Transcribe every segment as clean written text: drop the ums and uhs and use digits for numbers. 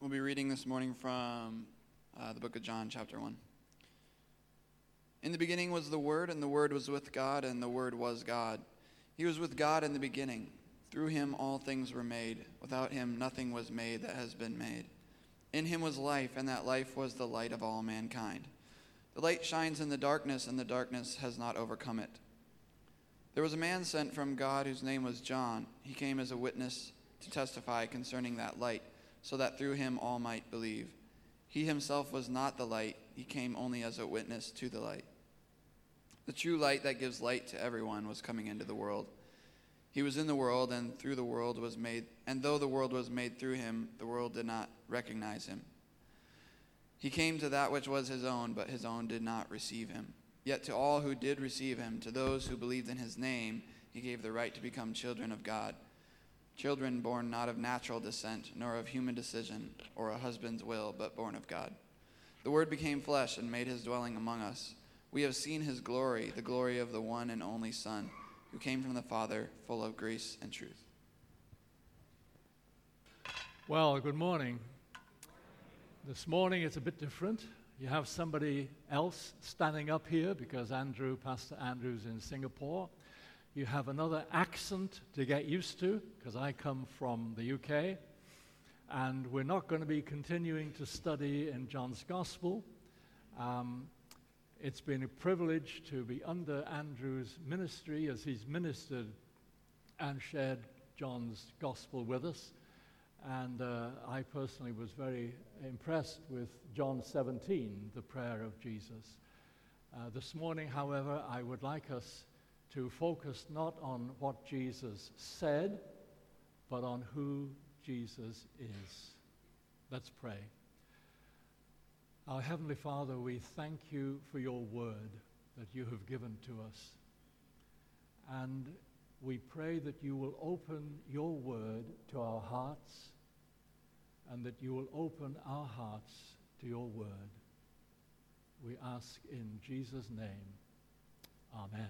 We'll be reading this morning from the book of John, chapter 1. In the beginning was the Word, and the Word was with God, and the Word was God. He was with God in the beginning. Through him all things were made. Without him nothing was made that has been made. In him was life, and that life was the light of all mankind. The light shines in the darkness, and the darkness has not overcome it. There was a man sent from God whose name was John. He came as a witness to testify concerning that light, so that through him all might believe. He himself was not the light. He came only as a witness to the light. The true light that gives light to everyone was coming into the world. He was in the world, and through the world was made, and though the world was made through him, the world did not recognize him. He came to that which was his own, but his own did not receive him. Yet to all who did receive him, to those who believed in his name, he gave the right to become children of God. Children born not of natural descent, nor of human decision, or a husband's will, but born of God. The Word became flesh and made his dwelling among us. We have seen his glory, the glory of the one and only Son, who came from the Father, full of grace and truth. Well, good morning. This morning it's a bit different. You have somebody else standing up here because Pastor Andrew's in Singapore. You have another accent to get used to because I come from the UK. And we're not going to be continuing to study in John's Gospel. It's been a privilege to be under Andrew's ministry as he's ministered and shared John's Gospel with us. And I personally was very impressed with John 17, the prayer of Jesus. This morning, however, I would like us to focus not on what Jesus said, but on who Jesus is. Let's pray. Our Heavenly Father, we thank you for your word that you have given to us. And we pray that you will open your word to our hearts and that you will open our hearts to your word. We ask in Jesus' name. Amen.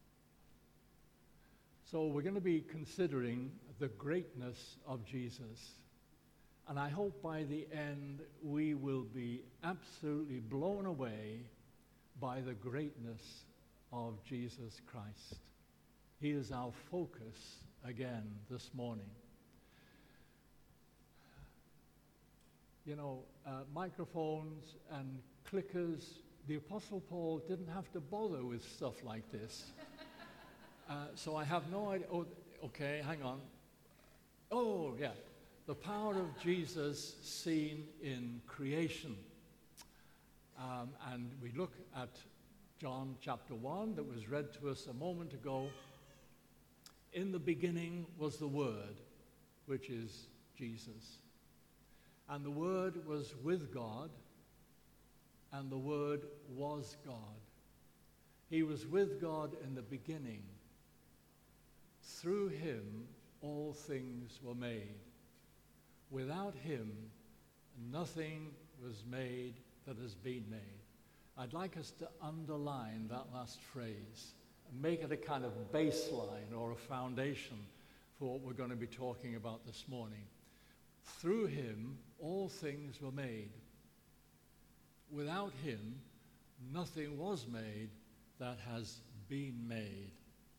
So we're going to be considering the greatness of Jesus. And I hope by the end we will be absolutely blown away by the greatness of Jesus Christ. He is our focus again this morning. You know, microphones and clickers, the Apostle Paul didn't have to bother with stuff like this. So I have no idea. Oh, okay, hang on. Oh, yeah. The power of Jesus seen in creation. And we look at John chapter 1 that was read to us a moment ago. In the beginning was the Word, which is Jesus. And the Word was with God, and the Word was God. He was with God in the beginning. Through him all things were made. Without him, nothing was made that has been made. I'd like us to underline that last phrase and make it a kind of baseline or a foundation for what we're going to be talking about this morning. Through him, all things were made. Without him, nothing was made that has been made.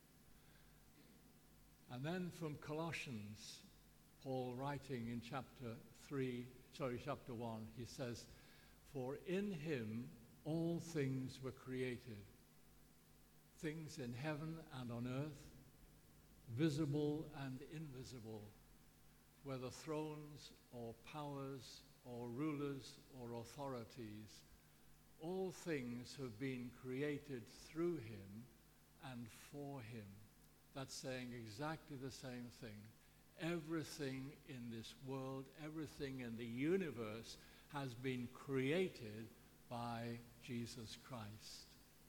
And then from Colossians, Paul writing in chapter 1, he says, "For in him all things were created, things in heaven and on earth, visible and invisible, whether thrones or powers or rulers or authorities, all things have been created through him and for him." That's saying exactly the same thing. Everything in this world, everything in the universe has been created by Jesus Christ.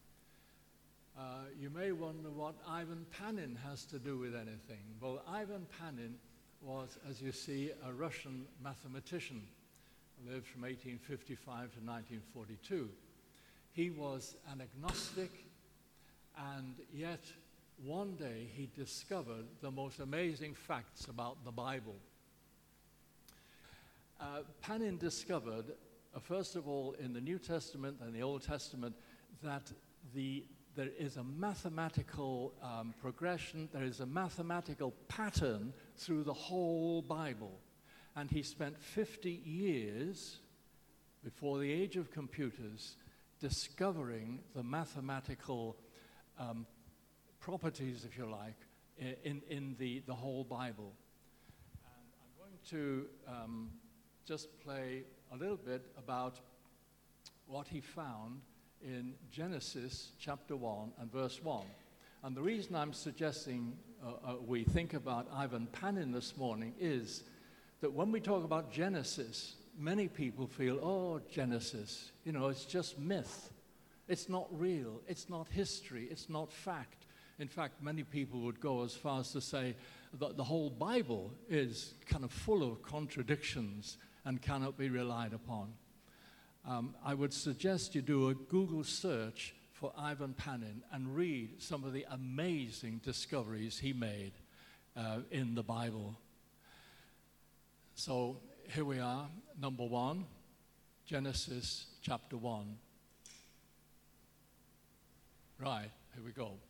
You may wonder what Ivan Panin has to do with anything. Well, Ivan Panin was, as you see, a Russian mathematician. He lived from 1855 to 1942. He was an agnostic, and yet one day he discovered the most amazing facts about the Bible. Panin discovered, first of all, in the New Testament and the Old Testament, that there is a mathematical progression, there is a mathematical pattern through the whole Bible. And he spent 50 years before the age of computers discovering the mathematical properties, if you like, in the whole Bible. And I'm going to just play a little bit about what he found in Genesis chapter 1 and verse 1. And the reason I'm suggesting we think about Ivan Panin this morning is that when we talk about Genesis, many people feel, oh, Genesis, it's just myth. It's not real. It's not history. It's not fact. In fact, many people would go as far as to say that the whole Bible is kind of full of contradictions and cannot be relied upon. I would suggest you do a Google search for Ivan Panin and read some of the amazing discoveries he made in the Bible. So here we are, number 1, Genesis chapter 1. Right, here we go.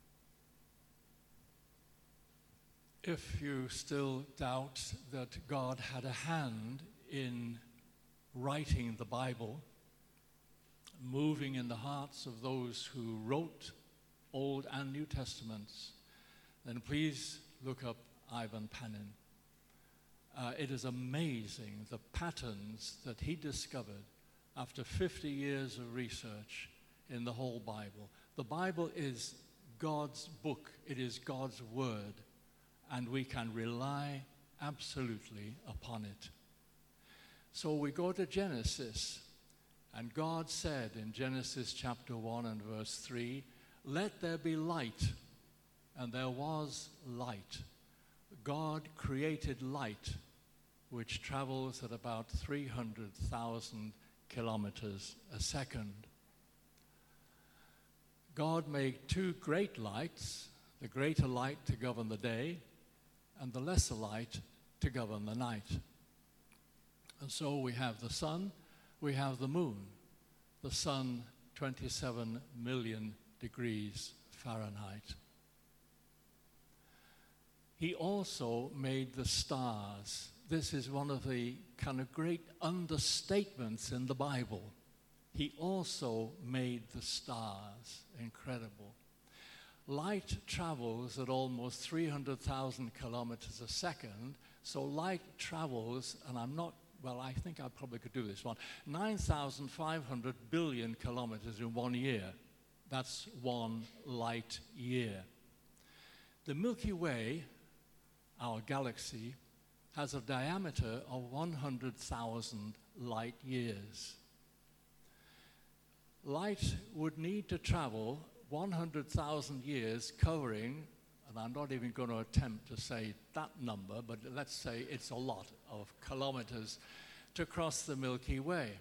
If you still doubt that God had a hand in writing the Bible, moving in the hearts of those who wrote Old and New Testaments, then please look up Ivan Panin. It is amazing the patterns that he discovered after 50 years of research in the whole Bible. The Bible is God's book. It is God's word, and we can rely absolutely upon it. So we go to Genesis, and God said in Genesis chapter 1 and verse 3, "Let there be light," and there was light. God created light, which travels at about 300,000 kilometers a second. God made 2 great lights, the greater light to govern the day, and the lesser light to govern the night. And so we have the sun, we have the moon. The sun, 27 million degrees Fahrenheit. He also made the stars. This is one of the kind of great understatements in the Bible. He also made the stars. Incredible. Light travels at almost 300,000 kilometers a second. So light travels, and I think I probably could do this one, 9,500 billion kilometers in 1 year. That's 1 light year. The Milky Way, our galaxy, has a diameter of 100,000 light years. Light would need to travel 100,000 years covering, and I'm not even going to attempt to say that number, but let's say it's a lot of kilometers to cross the Milky Way.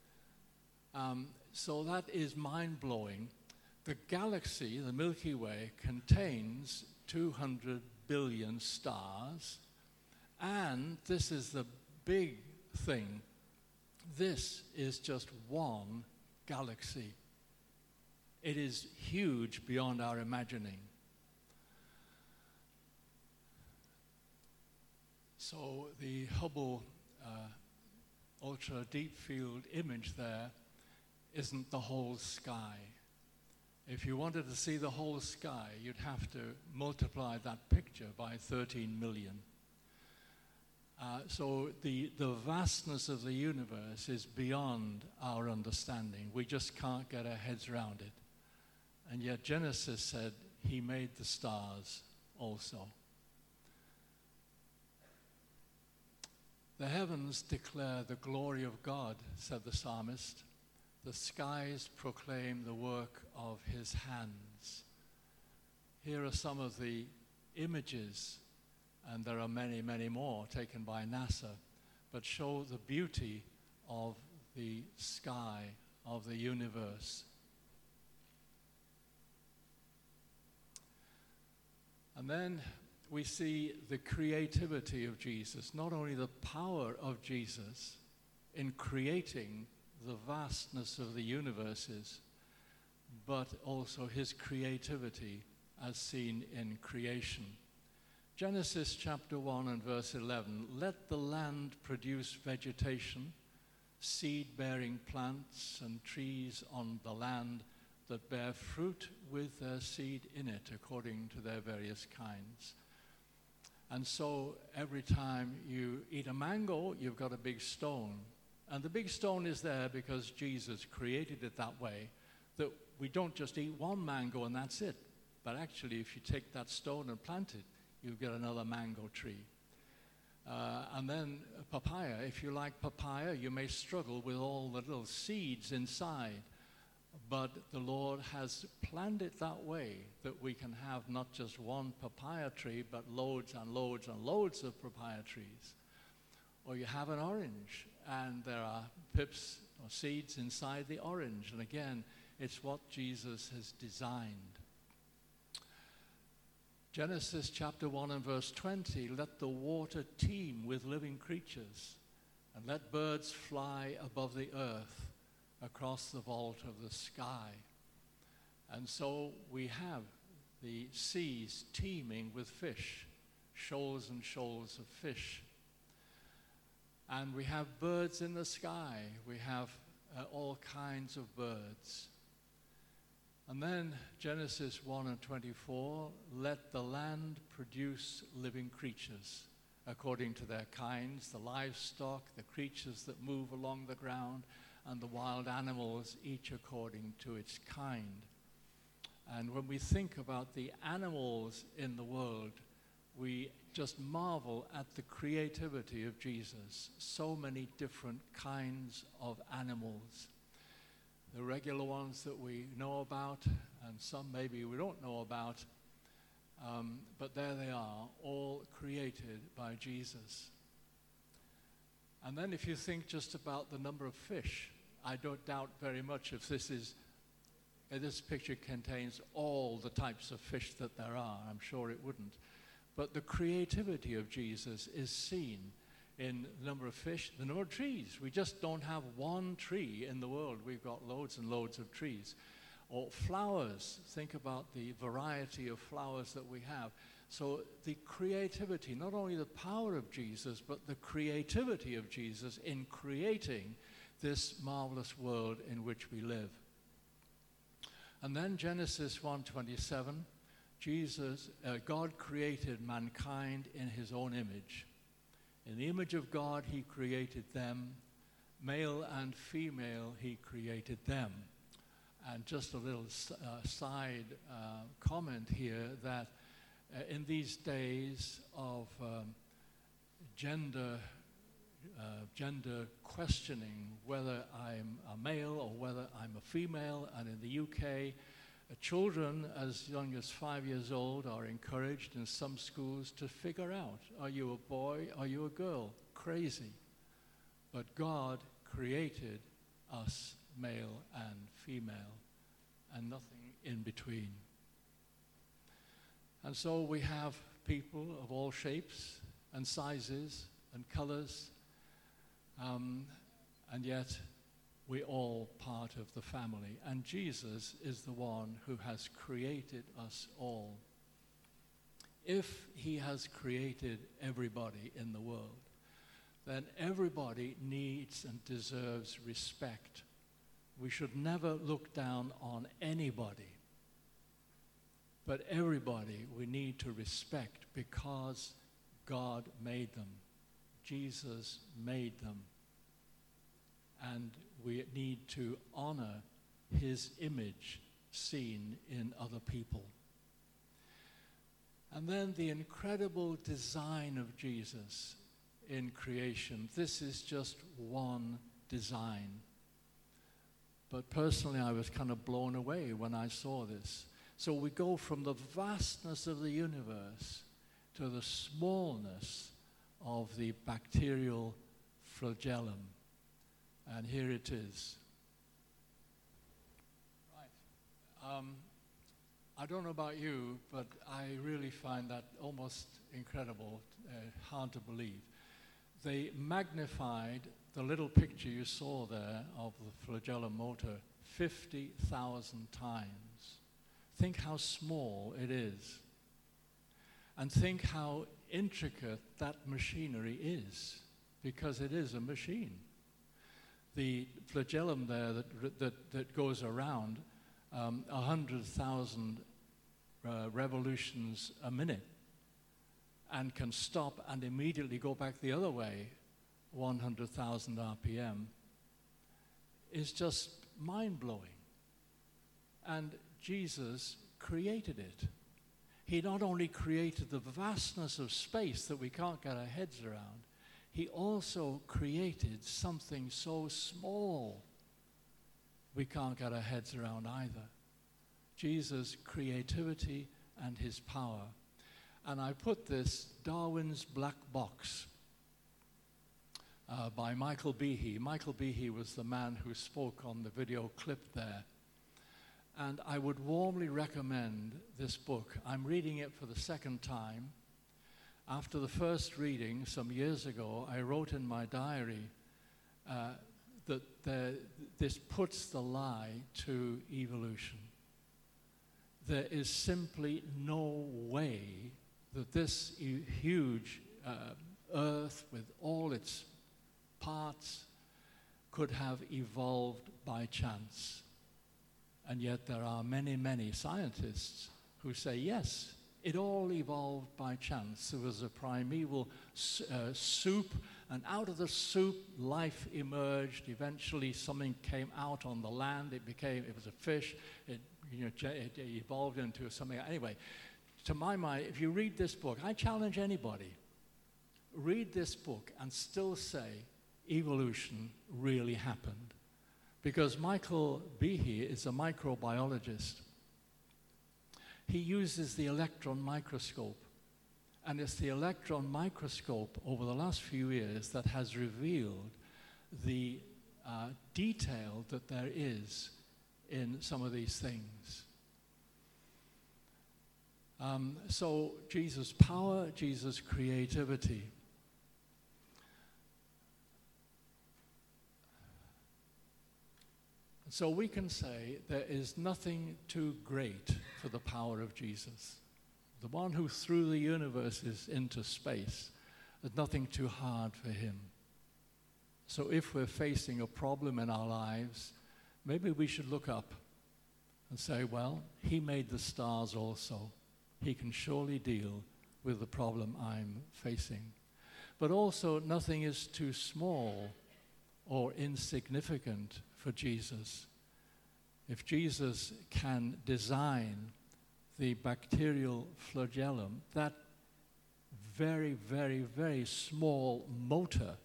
So that is mind-blowing. The galaxy, the Milky Way, contains 200 billion stars, and this is the big thing. This is just one galaxy. It is huge beyond our imagining. So the Hubble Ultra Deep Field image there isn't the whole sky. If you wanted to see the whole sky, you'd have to multiply that picture by 13 million. So the vastness of the universe is beyond our understanding. We just can't get our heads around it. And yet Genesis said he made the stars also. The heavens declare the glory of God, said the psalmist. The skies proclaim the work of his hands. Here are some of the images, and there are many, many more taken by NASA, but show the beauty of the sky, of the universe. And then we see the creativity of Jesus, not only the power of Jesus, in creating the vastness of the universes, but also his creativity as seen in creation. Genesis chapter 1 and verse 11, let the land produce vegetation, seed-bearing plants and trees on the land that bear fruit with their seed in it according to their various kinds. And so every time you eat a mango, you've got a big stone. And the big stone is there because Jesus created it that way, that we don't just eat one mango and that's it. But actually, if you take that stone and plant it, you get another mango tree. And then papaya. If you like papaya, you may struggle with all the little seeds inside. But the Lord has planned it that way that we can have not just one papaya tree, but loads and loads and loads of papaya trees. Or you have an orange, and there are pips or seeds inside the orange. And again, it's what Jesus has designed. Genesis chapter 1 and verse 20, let the water teem with living creatures, and let birds fly above the earth across the vault of the sky. And so we have the seas teeming with fish, shoals and shoals of fish. And we have birds in the sky. We have all kinds of birds. And then Genesis 1 and 24, let the land produce living creatures according to their kinds, the livestock, the creatures that move along the ground, and the wild animals, each according to its kind. And when we think about the animals in the world, we just marvel at the creativity of Jesus. So many different kinds of animals. The regular ones that we know about, and some maybe we don't know about, but there they are, all created by Jesus. And then if you think just about the number of fish, I don't doubt very much if this picture contains all the types of fish that there are. I'm sure it wouldn't. But the creativity of Jesus is seen in the number of fish, the number of trees. We just don't have one tree in the world. We've got loads and loads of trees. Or flowers. Think about the variety of flowers that we have. So the creativity, not only the power of Jesus, but the creativity of Jesus in creating this marvelous world in which we live. And then Genesis 1:27, God created mankind in his own image. In the image of God, he created them. Male and female, he created them. And just a little side comment here that in these days of gender questioning, whether I'm a male or whether I'm a female, and in the UK, children as young as 5 years old are encouraged in some schools to figure out, are you a boy, are you a girl? Crazy. But God created us male and female, and nothing in between. And so we have people of all shapes and sizes and colors, and yet we're all part of the family. And Jesus is the one who has created us all. If he has created everybody in the world, then everybody needs and deserves respect. We should never look down on anybody, but everybody we need to respect because God made them. Jesus made them. And we need to honor his image seen in other people. And then the incredible design of Jesus in creation. This is just one design. But personally, I was kind of blown away when I saw this. So we go from the vastness of the universe to the smallness of the bacterial flagellum. And here it is. Right. I don't know about you, but I really find that almost incredible, hard to believe. They magnified the little picture you saw there of the flagellum motor 50,000 times. Think how small it is. And think how intricate that machinery is, because it is a machine. The flagellum there that goes around 100,000 revolutions a minute and can stop and immediately go back the other way, 100,000 RPM, is just mind-blowing. And Jesus created it. He not only created the vastness of space that we can't get our heads around, he also created something so small we can't get our heads around either. Jesus' creativity and his power. And I put this Darwin's Black Box by Michael Behe. Michael Behe was the man who spoke on the video clip there. And I would warmly recommend this book. I'm reading it for the second time. After the first reading some years ago, I wrote in my diary that this puts the lie to evolution. There is simply no way that this huge Earth with all its parts could have evolved by chance. And yet there are many, many scientists who say, yes, it all evolved by chance. There was a primeval soup, and out of the soup, life emerged. Eventually, something came out on the land. It was a fish. It evolved into something. Anyway, to my mind, if you read this book, I challenge anybody, read this book and still say evolution really happened. Because Michael Behe is a microbiologist. He uses the electron microscope. And it's the electron microscope over the last few years that has revealed the detail that there is in some of these things. So Jesus' power, Jesus' creativity. So we can say there is nothing too great for the power of Jesus. The one who threw the universes into space, there's nothing too hard for him. So if we're facing a problem in our lives, maybe we should look up and say, well, he made the stars also. He can surely deal with the problem I'm facing. But also, nothing is too small or insignificant for Jesus. If Jesus can design the bacterial flagellum, that very, very, very small motor,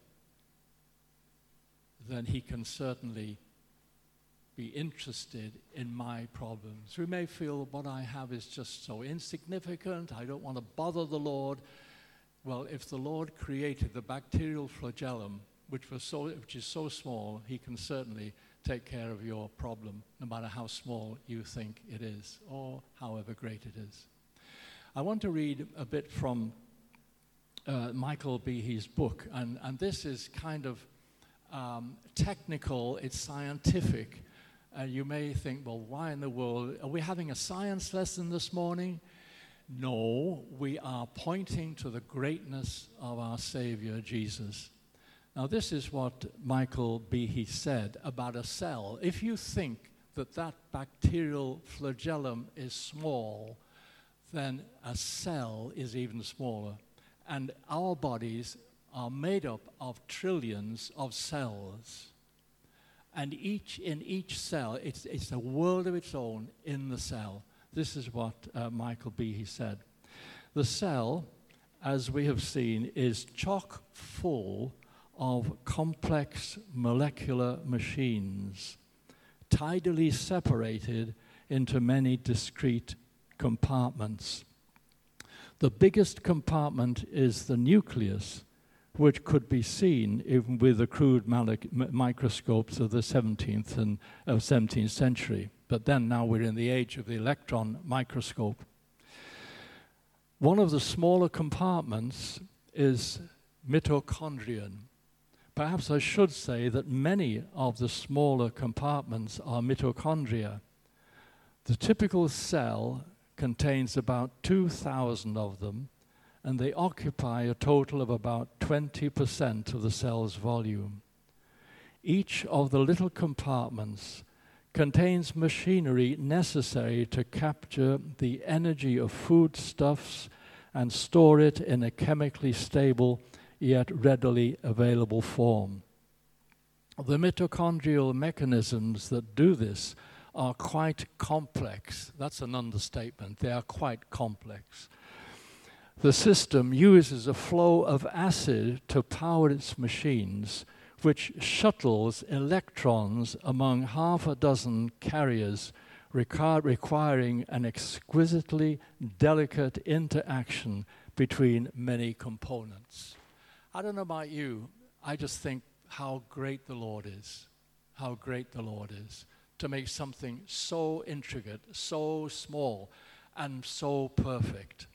then he can certainly be interested in my problems. We may feel what I have is just so insignificant, I don't want to bother the Lord. Well, if the Lord created the bacterial flagellum, which is so small, he can certainly take care of your problem, no matter how small you think it is, or however great it is. I want to read a bit from Michael Behe's book, and this is kind of technical, it's scientific. You may think, well, why in the world? Are we having a science lesson this morning? No, we are pointing to the greatness of our Savior, Jesus. Now, this is what Michael Behe said about a cell. If you think that that bacterial flagellum is small, then a cell is even smaller. And our bodies are made up of trillions of cells. And in each cell, it's a world of its own in the cell. This is what Michael Behe said. The cell, as we have seen, is chock full of complex molecular machines, tidally separated into many discrete compartments. The biggest compartment is the nucleus, which could be seen even with the crude microscopes of the 17th century. But then now we're in the age of the electron microscope. One of the smaller compartments is mitochondrion. perhaps I should say that many of the smaller compartments are mitochondria. The typical cell contains about 2,000 of them, and they occupy a total of about 20% of the cell's volume. Each of the little compartments contains machinery necessary to capture the energy of foodstuffs and store it in a chemically stable yet readily available form. The mitochondrial mechanisms that do this are quite complex. That's an understatement. They are quite complex. The system uses a flow of acid to power its machines, which shuttles electrons among half a dozen carriers, requiring an exquisitely delicate interaction between many components. I don't know about you, I just think how great the Lord is, how great the Lord is, to make something so intricate, so small, and so perfect.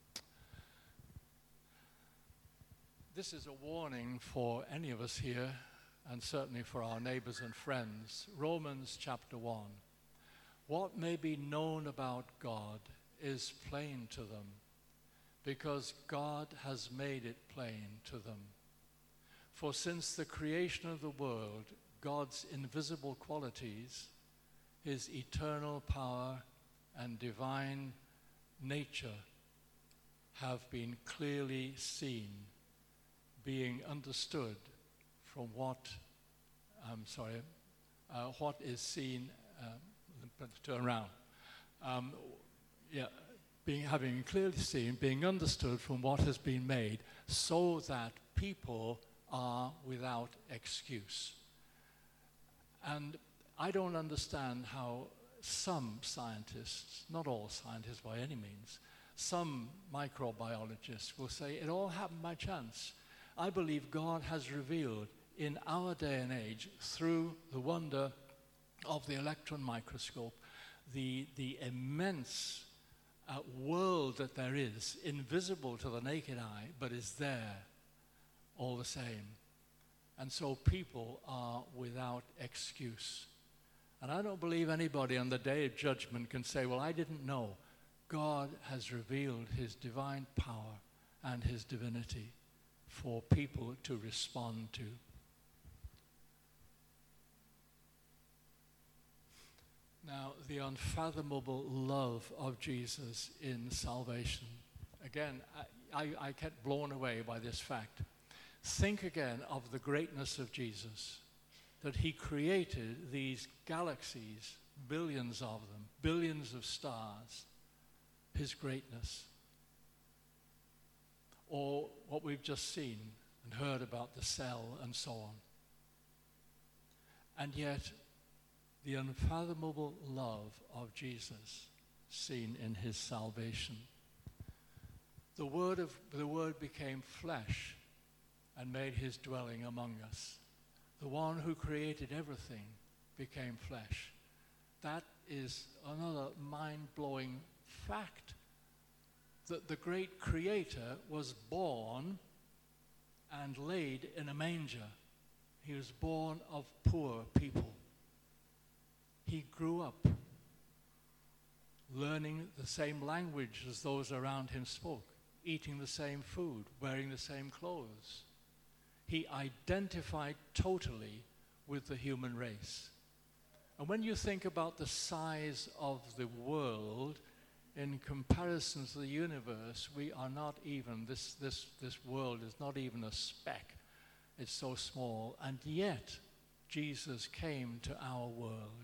This is a warning for any of us here, and certainly for our neighbors and friends. Romans chapter 1. What may be known about God is plain to them, because God has made it plain to them. For since the creation of the world, God's invisible qualities, his eternal power and divine nature, have been clearly seen, being understood from what is seen, turn around. Having clearly seen, being understood from what has been made, so that people are without excuse. And I don't understand how some scientists, not all scientists by any means, some microbiologists will say it all happened by chance. I believe God has revealed in our day and age, through the wonder of the electron microscope, the immense world that there is, invisible to the naked eye, but is there all the same. And so people are without excuse. And I don't believe anybody on the day of judgment can say, well, I didn't know. God has revealed his divine power and his divinity for people to respond to. Now, the unfathomable love of Jesus in salvation. Again, I get blown away by this fact. Think again of the greatness of Jesus, that he created these galaxies, billions of them, billions of stars, his greatness. Or what we've just seen and heard about the cell and so on. And yet, the unfathomable love of Jesus seen in his salvation. The Word became flesh and made his dwelling among us. The one who created everything became flesh. That is another mind-blowing fact, that the great Creator was born and laid in a manger. He was born of poor people. He grew up learning the same language as those around him spoke, eating the same food, wearing the same clothes. He identified totally with the human race. And when you think about the size of the world in comparison to the universe, we are not even, this world is not even a speck. It's so small. And yet, Jesus came to our world.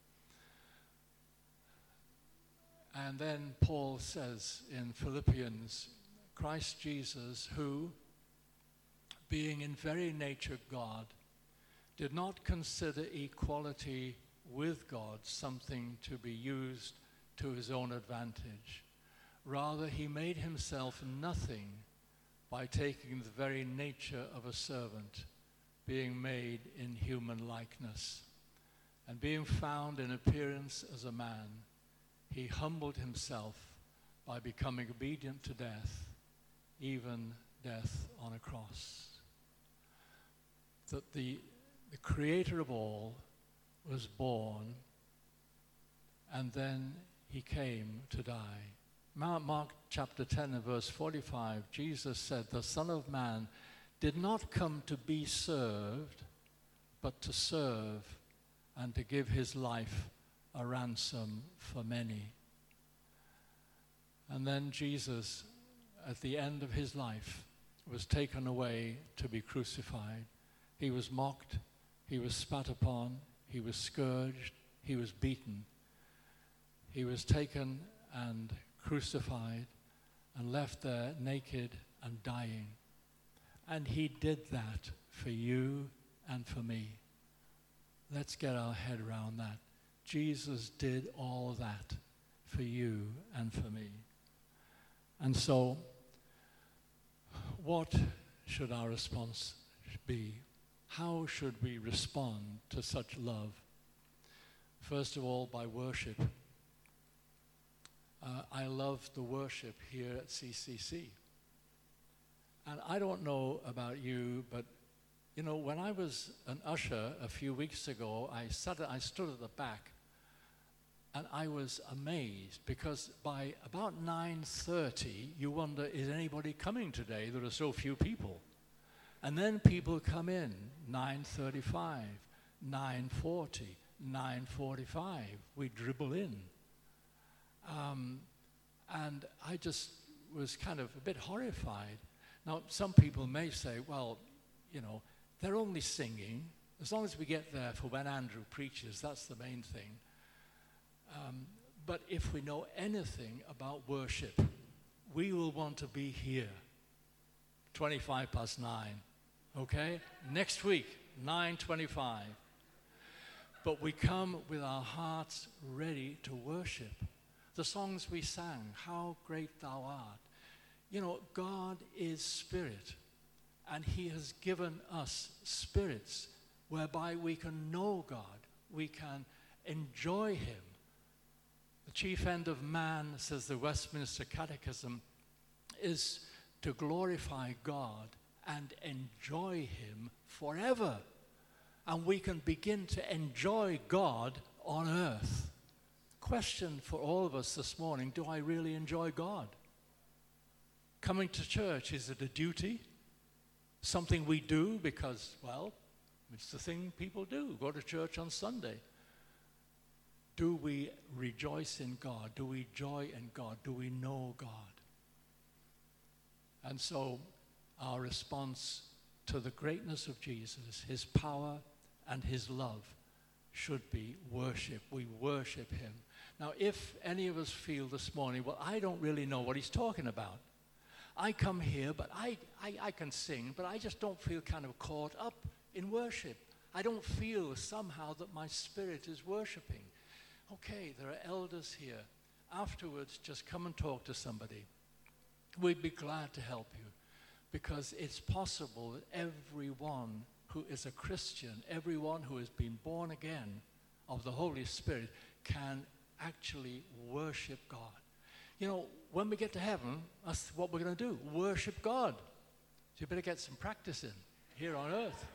And then Paul says in Philippians, Christ Jesus, who, being in very nature God, did not consider equality with God something to be used to his own advantage. Rather, he made himself nothing by taking the very nature of a servant, being made in human likeness. And being found in appearance as a man, he humbled himself by becoming obedient to death, even death on a cross. that the creator of all was born, and then he came to die. Mark chapter 10 and verse 45, Jesus said, "The Son of Man did not come to be served, but to serve and to give his life a ransom for many." And then Jesus, at the end of his life, was taken away to be crucified. He was mocked, he was spat upon, he was scourged, he was beaten. He was taken and crucified and left there naked and dying. And he did that for you and for me. Let's get our head around that. Jesus did all that for you and for me. And so, what should our response be? How should we respond to such love? First of all, by worship. I love the worship here at CCC. And I don't know about you, but you know, when I was an usher a few weeks ago, I stood at the back, and I was amazed because by about 9:30, you wonder, is anybody coming today? There are so few people. And then people come in, 9:35, 9:40, 9:45. We dribble in. And I just was kind of a bit horrified. Now, some people may say, well, you know, they're only singing. As long as we get there for when Andrew preaches, that's the main thing. But if we know anything about worship, we will want to be here 9:25, okay? Next week, 9:25. But we come with our hearts ready to worship. The songs we sang, "How Great Thou Art." You know, God is spirit, and he has given us spirits whereby we can know God, we can enjoy him. The chief end of man, says the Westminster Catechism, is to glorify God and enjoy him forever. And we can begin to enjoy God on earth. Question for all of us this morning, do I really enjoy God? Coming to church, is it a duty? Something we do because, well, it's the thing people do, go to church on Sunday. Do we rejoice in God? Do we joy in God? Do we know God? And so our response to the greatness of Jesus, his power and his love, should be worship. We worship him. Now, if any of us feel this morning, well, I don't really know what he's talking about. I come here, but I can sing, but I just don't feel kind of caught up in worship. I don't feel somehow that my spirit is worshiping. Okay, there are elders here. Afterwards, just come and talk to somebody. We'd be glad to help you, because it's possible that everyone who is a Christian, everyone who has been born again of the Holy Spirit, can actually worship God. You know, when we get to heaven, that's what we're going to do, worship God. So you better get some practice in here on earth.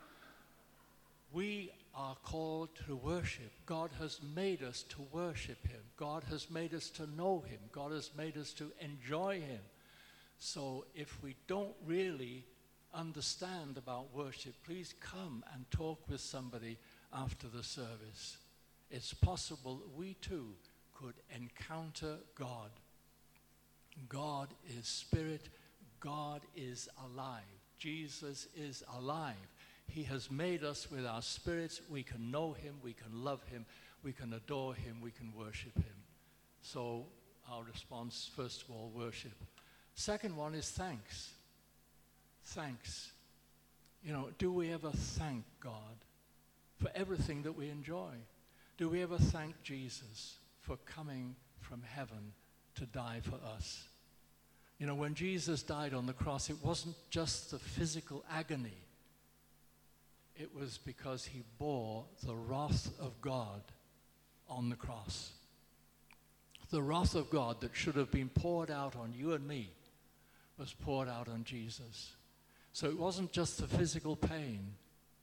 We are called to worship. God has made us to worship him. God has made us to know him. God has made us to enjoy him. So if we don't really understand about worship, please come and talk with somebody after the service. It's possible that we too could encounter God. God is spirit. God is alive. Jesus is alive. He has made us with our spirits. We can know him. We can love him. We can adore him. We can worship him. So our response, first of all, worship. Second one is thanks. Thanks. You know, do we ever thank God for everything that we enjoy? Do we ever thank Jesus for coming from heaven to die for us? You know, when Jesus died on the cross, it wasn't just the physical agony. It was because he bore the wrath of God on the cross. The wrath of God that should have been poured out on you and me was poured out on Jesus. So it wasn't just the physical pain,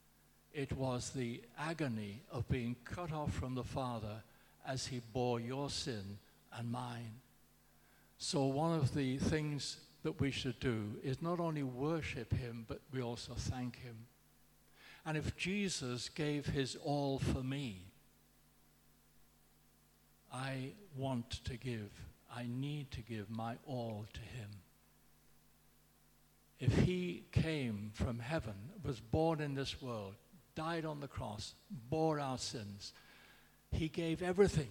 It was the agony of being cut off from the Father as he bore your sin and mine. So one of the things that we should do is not only worship him, but we also thank him. And if Jesus gave his all for me, I want to give, I need to give my all to him. If he came from heaven, was born in this world, died on the cross, bore our sins, he gave everything.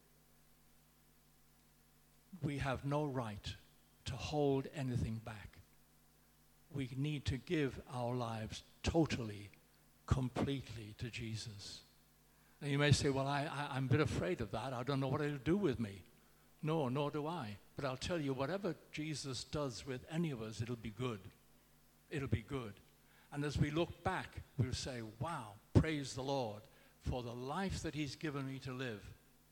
We have no right to hold anything back. We need to give our lives totally, completely to Jesus. And you may say, well, I'm a bit afraid of that. I don't know what it'll do with me. No, nor do I. But I'll tell you, whatever Jesus does with any of us, it'll be good. It'll be good. And as we look back, we'll say, wow, praise the Lord for the life that he's given me to live.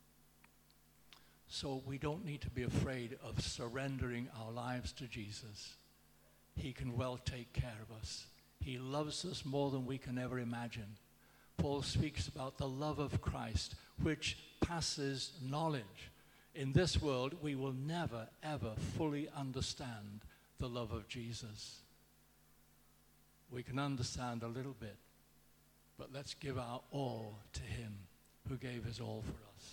So we don't need to be afraid of surrendering our lives to Jesus. He can well take care of us. He loves us more than we can ever imagine. Paul speaks about the love of Christ, which passes knowledge. In this world, we will never, ever fully understand the love of Jesus. We can understand a little bit, but let's give our all to him who gave his all for us.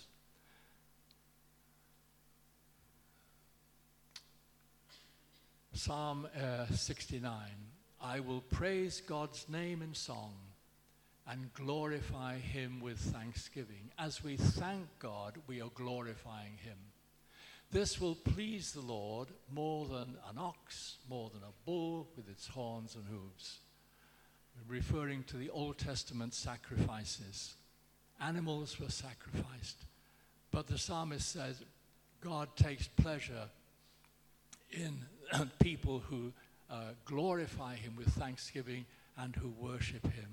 Psalm 69, I will praise God's name in song and glorify him with thanksgiving. As we thank God, we are glorifying him. This will please the Lord more than an ox, more than a bull with its horns and hooves. Referring to the Old Testament sacrifices. Animals were sacrificed. But the psalmist says God takes pleasure in people who glorify him with thanksgiving and who worship him.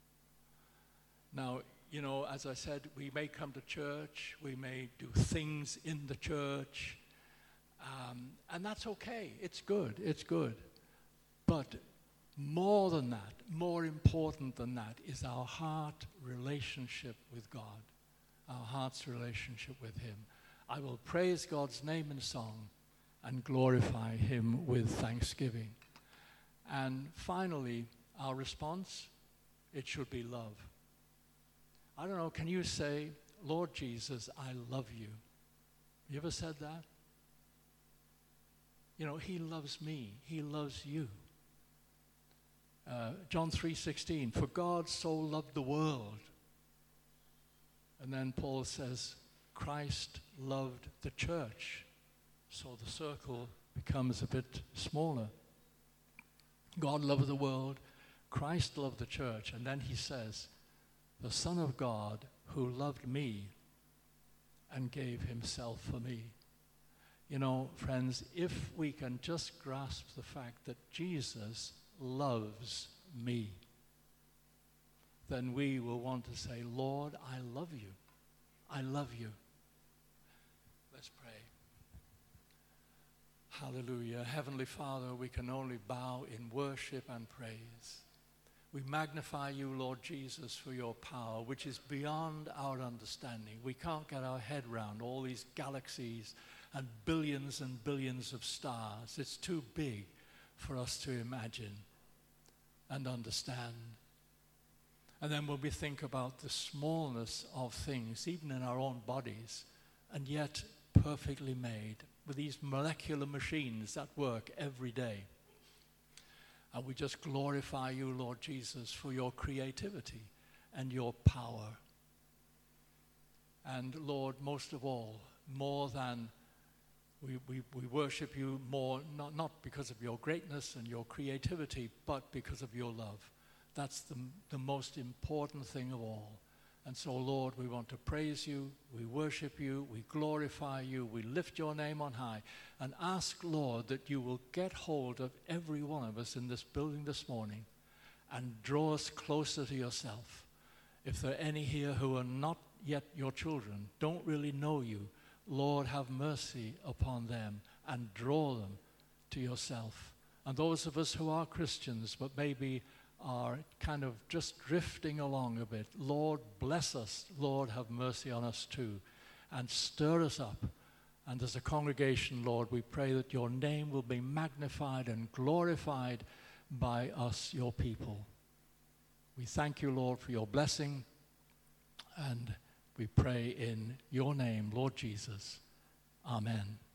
Now, you know, as I said, we may come to church, we may do things in the church, and that's okay. It's good. But more than that, more important than that, is our heart relationship with God, our heart's relationship with him. I will praise God's name in song and glorify him with thanksgiving. And finally, our response, it should be love. I don't know, can you say, Lord Jesus, I love you? You ever said that? You know, he loves me. He loves you. John 3:16, for God so loved the world. And then Paul says, Christ loved the church. So the circle becomes a bit smaller. God loved the world. Christ loved the church. And then he says, the Son of God who loved me and gave himself for me. You know, friends, if we can just grasp the fact that Jesus loves me, then we will want to say, Lord, I love you. I love you. Let's pray. Hallelujah. Heavenly Father, we can only bow in worship and praise. We magnify you, Lord Jesus, for your power, which is beyond our understanding. We can't get our head around all these galaxies and billions of stars. It's too big for us to imagine and understand. And then when we think about the smallness of things, even in our own bodies, and yet perfectly made, with these molecular machines that work every day. And we just glorify you, Lord Jesus, for your creativity and your power. And Lord, most of all, more than we worship you more, not because of your greatness and your creativity, but because of your love. That's the most important thing of all. And so, Lord, we want to praise you, we worship you, we glorify you, we lift your name on high, and ask, Lord, that you will get hold of every one of us in this building this morning and draw us closer to yourself. If there are any here who are not yet your children, don't really know you, Lord, have mercy upon them and draw them to yourself. And those of us who are Christians but maybe are kind of just drifting along a bit. Lord, bless us. Lord, have mercy on us too. And stir us up. And as a congregation, Lord, we pray that your name will be magnified and glorified by us, your people. We thank you, Lord, for your blessing. And we pray in your name, Lord Jesus. Amen.